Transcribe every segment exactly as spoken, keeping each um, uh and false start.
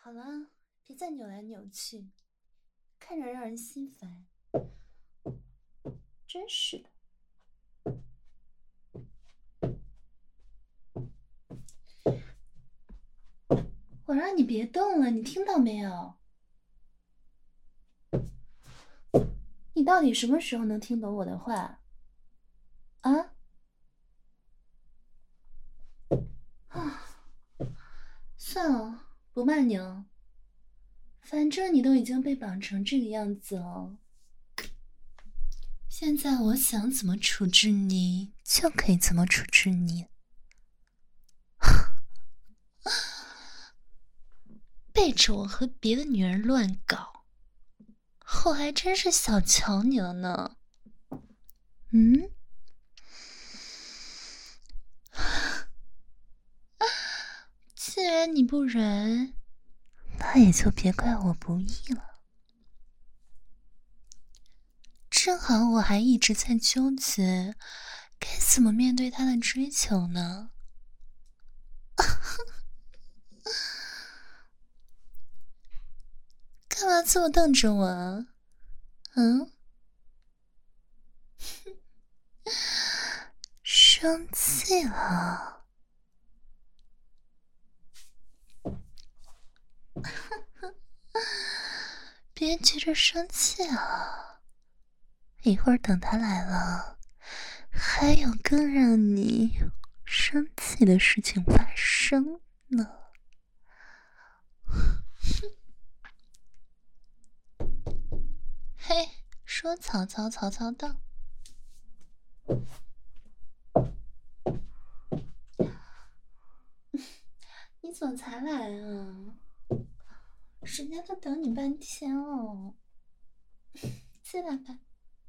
好了，别再扭来扭去，看着让人心烦。真是的。我让你别动了，你听到没有？你到底什么时候能听懂我的话？啊？啊，算了，不骂你了。反正你都已经被绑成这个样子了，现在我想怎么处置你，就可以怎么处置你。背着我和别的女人乱搞，我还真是小瞧你了呢。嗯？既然你不忍，那也就别怪我不义了。正好我还一直在纠结该怎么面对他的追求呢。干嘛这么瞪着我啊？嗯？生气了？别急着生气啊，一会儿等他来了，还有更让你生气的事情发生呢。嘿，说曹操，曹操到。你怎么才来啊？人家都等你半天了。进来吧。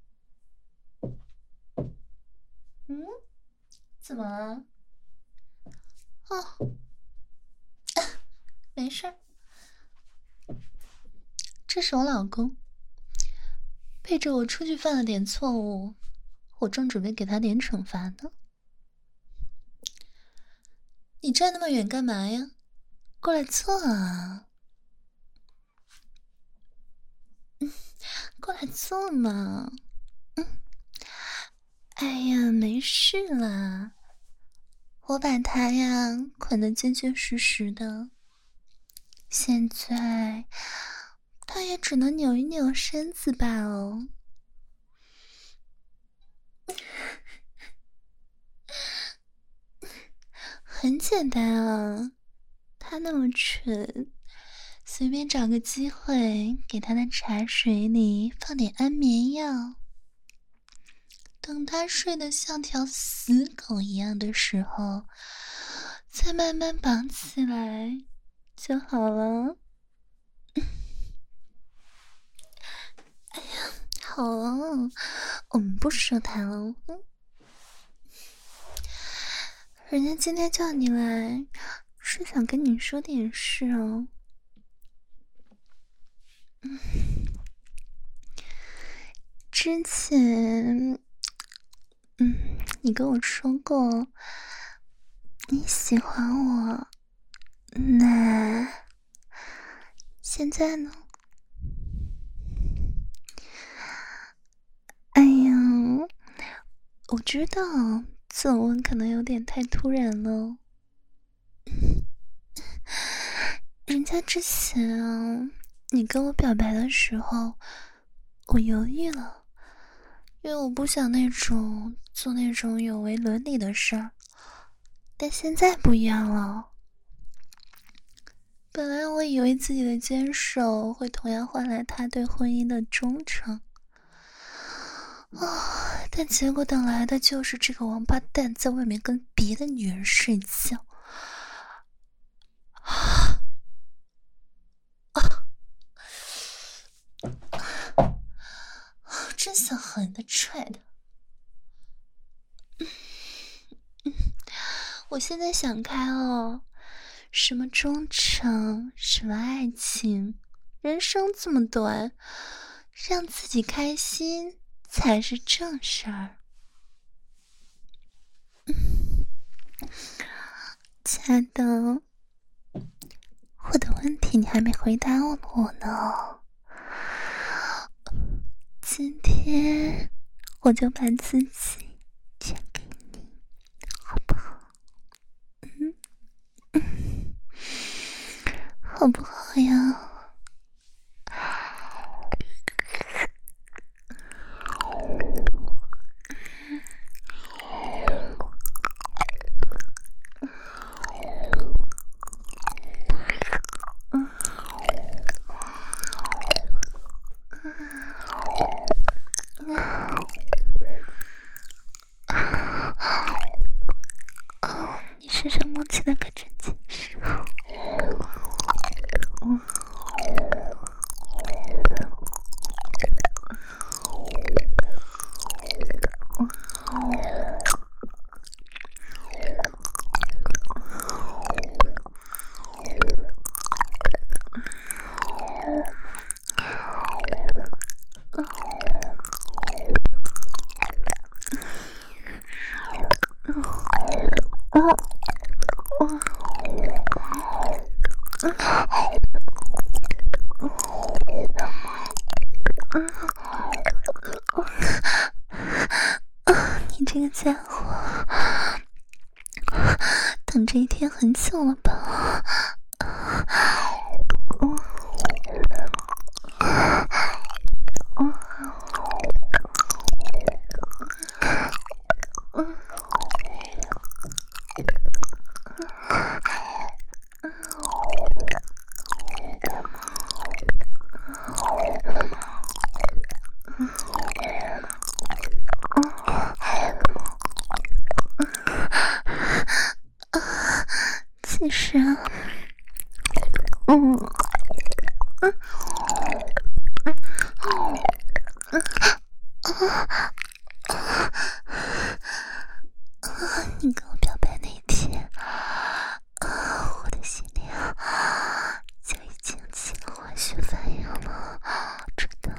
嗯？怎么了？哦，没事儿。这是我老公，背着我出去犯了点错误，我正准备给他点惩罚呢。你站那么远干嘛呀？过来坐啊！嗯，过来坐嘛。嗯，哎呀，没事啦，我把他呀捆得结结实实的，现在他也只能扭一扭身子罢了。很简单啊，他那么蠢，随便找个机会给他的茶水里放点安眠药，等他睡得像条死狗一样的时候，再慢慢绑起来就好了。哎呀，好了，我们不说他了。嗯，人家今天叫你来，是想跟你说点事哦。嗯，之前，嗯，你跟我说过你喜欢我，那现在呢？哎呀，我知道这么问可能有点太突然了。人家之前啊，你跟我表白的时候，我犹豫了，因为我不想那种做那种有违伦理的事儿。但现在不一样了，本来我以为自己的坚守会同样换来他对婚姻的忠诚，啊！但结果等来的就是这个王八蛋在外面跟别的女人睡觉。啊！真想狠的踹他。我现在想开了，什么忠诚，什么爱情，人生这么短，让自己开心才是正事儿。亲爱的， 我的问题你还没回答我呢。今天我就把自己全给你，好不好？嗯嗯，好不好呀？你身上摸起来可真结实。嗯。你这个家伙，等这一天很久了吧？其实啊，嗯，嗯，你跟我表白那一天，我的心里就已经起了化学反应了，真的。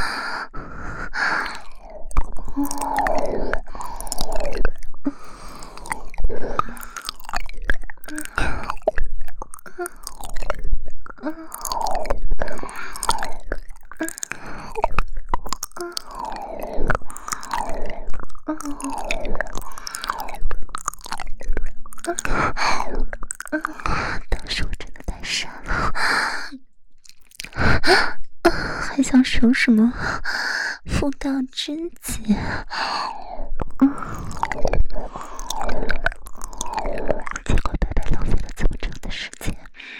当时我真的太傻了，还想守什么妇道贞洁，结果白白浪费了这么长的时间。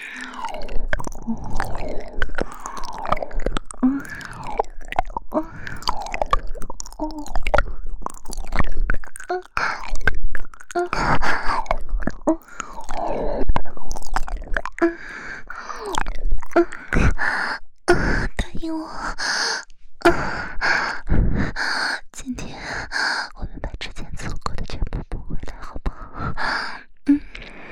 答应我，今天我们把之前错过的全部补回来，好不好？嗯，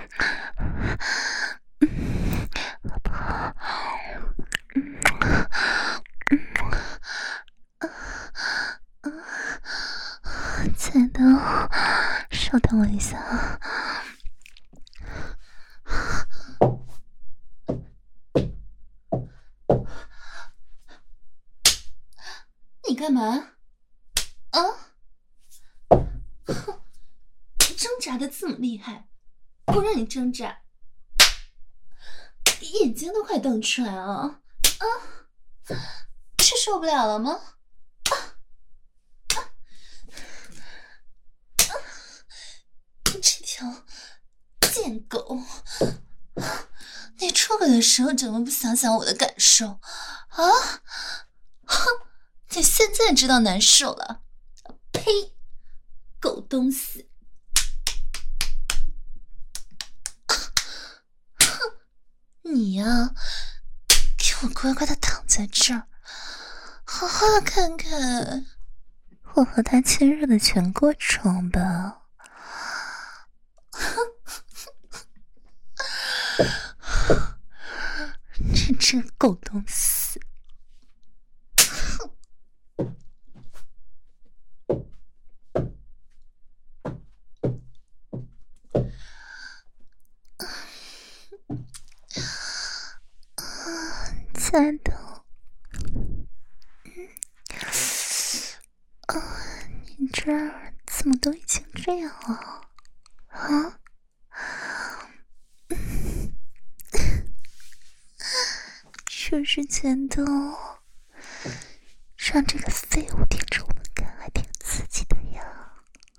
嗯，好不好？嗯，嗯，嗯，亲爱的，稍等我一下。你干嘛？啊！哼，挣扎的这么厉害，不让你挣扎，眼睛都快瞪出来了啊！是受不了了吗？啊啊啊！这条贱狗，你出轨的时候怎么不想想我的感受啊？哼！你现在知道难受了？呸！狗东西！哼！你呀，给我乖乖的躺在这儿，好好的看看我和他亲热的全过程吧。这只狗东西！ 亲爱的，啊，你这儿怎么都已经这样了啊？是不是觉得让这个废物舔着我们干还挺刺激的呀？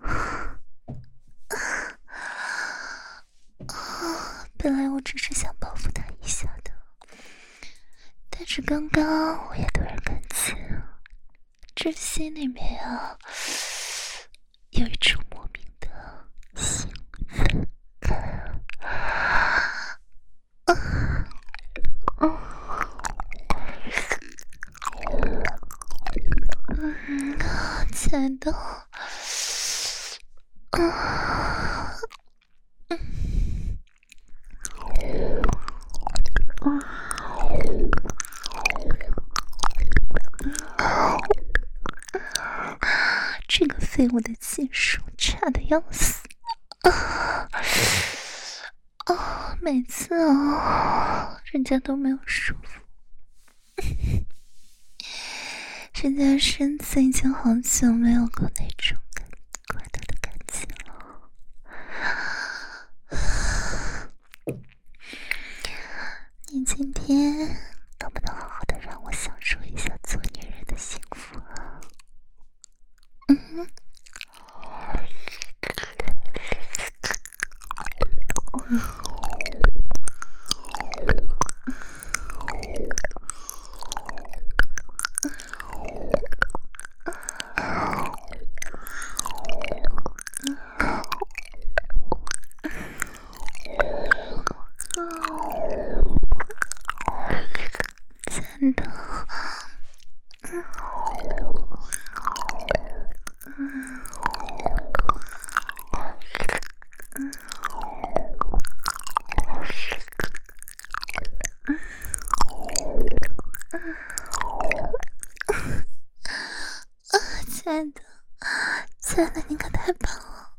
啊，本来我只是想报复他一下的，但是刚刚我也突然感觉这心里面啊有一种莫名的兴奋感。啊啊嗯，亲爱的，啊，嗯，啊，这个废物的技术差的要死啊！啊，每次啊，人家都没有舒服。人家身子已经好久没有过那种感怪他的感觉了。你今天能不能好好的让我享受一下做女人的幸福啊？嗯哼。真的，嗯，亲爱的，亲爱的，你可太棒了！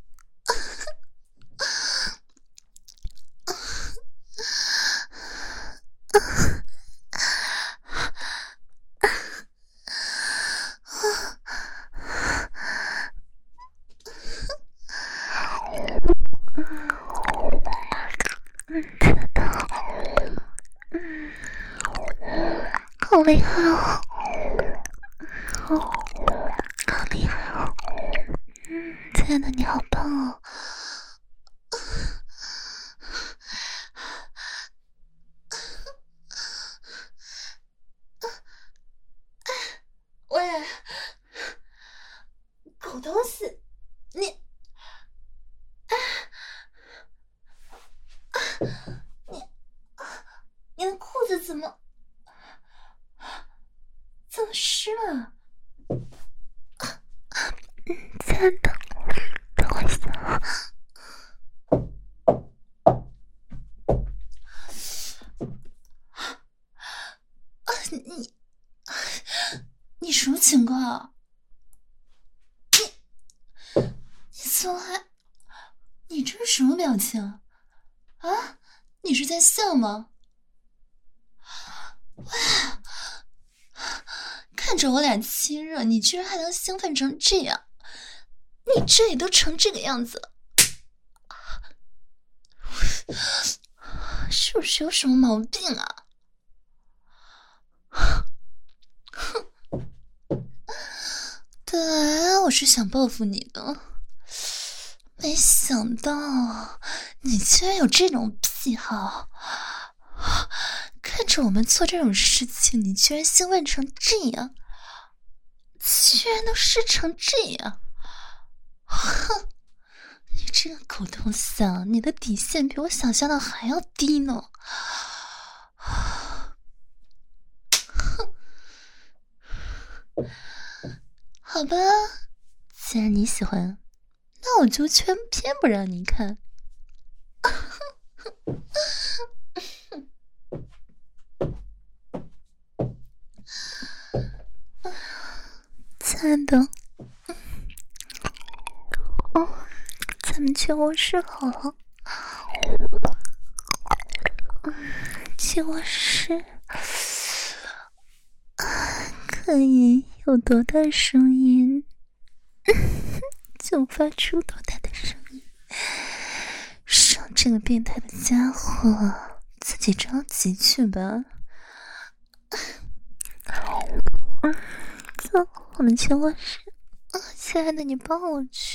真的，嗯，好厉害哦！哦，好厉害哦！嗯，亲爱的，你好棒哦！喂，狗东西，你，啊，你，你的裤子怎么怎么湿了？嗯，亲爱的，等我一下啊。啊，你你什么情况啊？你你怎么还？你这是什么表情啊？你是在笑吗？哇！看着我俩亲热，你居然还能兴奋成这样？你这里都成这个样子了，是不是有什么毛病啊？本来我是想报复你的，没想到你居然有这种癖好。看着我们做这种事情，你居然兴奋成这样，居然都湿成这样！哼，你这个狗东西啊，你的底线比我想象的还要低呢！哼，好吧，既然你喜欢，那我就全偏不让你看。亲爱的，哦，咱们去卧室好了。嗯，去卧室。 可以有多大声音，就发出多大的声音，让这个变态的家伙自己着急去吧。走，我们去卧室。啊，亲爱的，你抱我去。